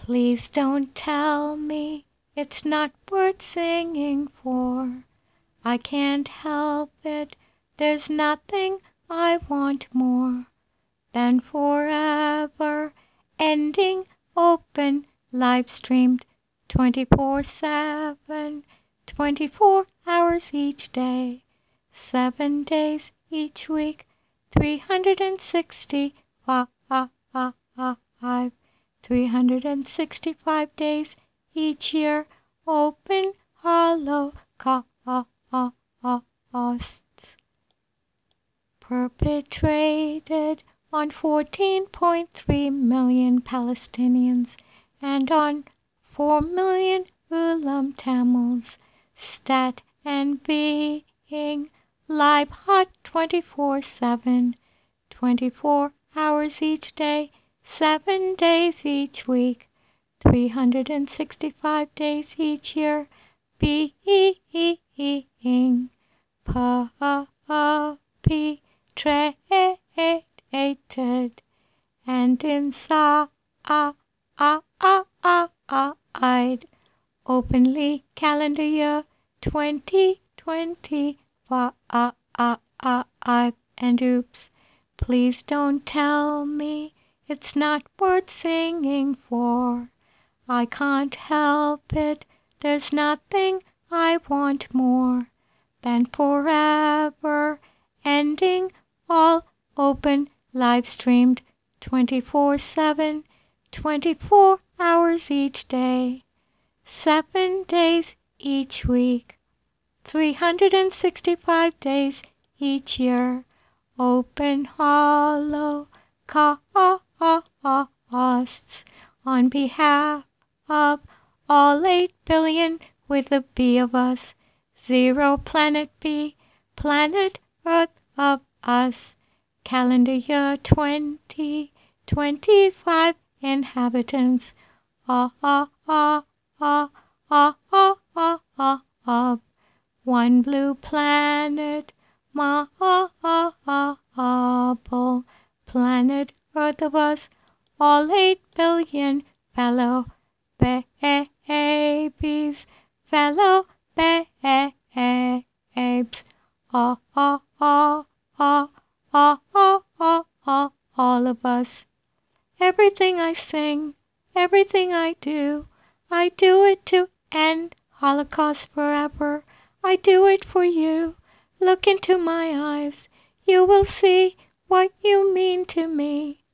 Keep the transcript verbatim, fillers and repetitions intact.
Please don't tell me it's not worth singing for. I can't help it, there's nothing I want more than forever ending, open, live streamed twenty-four seven, twenty-four hours each day, seven days each week, three hundred sixty-five, three hundred sixty-five days each year, open holocausts perpetrated on fourteen point three million Palestinians and on four million Ulam Tamils, stat and being live hot twenty-four seven, twenty-four hours each day, seven days each week, three hundred sixty-five days each year, being perpetrated and inside openly calendar year twenty twenty-five. And oops, please don't tell me it's not worth singing for. I can't help it, there's nothing I want more than forever ending, all open, live streamed twenty-four seven, twenty-four hours each day, seven days each week, three hundred sixty-five days each year, open holocausts on behalf of all eight billion with a B of us, zero planet B, planet Earth of us, calendar year twenty twenty-five inhabitants, ah ah ah ah ah ah ah ah ah, one blue planet, marble planet Earth of us, all eight billion fellow babies, fellow babes, ah ah ah ah ah ah ah ah, all of us. Everything I sing, everything I do, I do it to end Holocaust forever. I do it for you. Look into my eyes. You will see what you mean to me.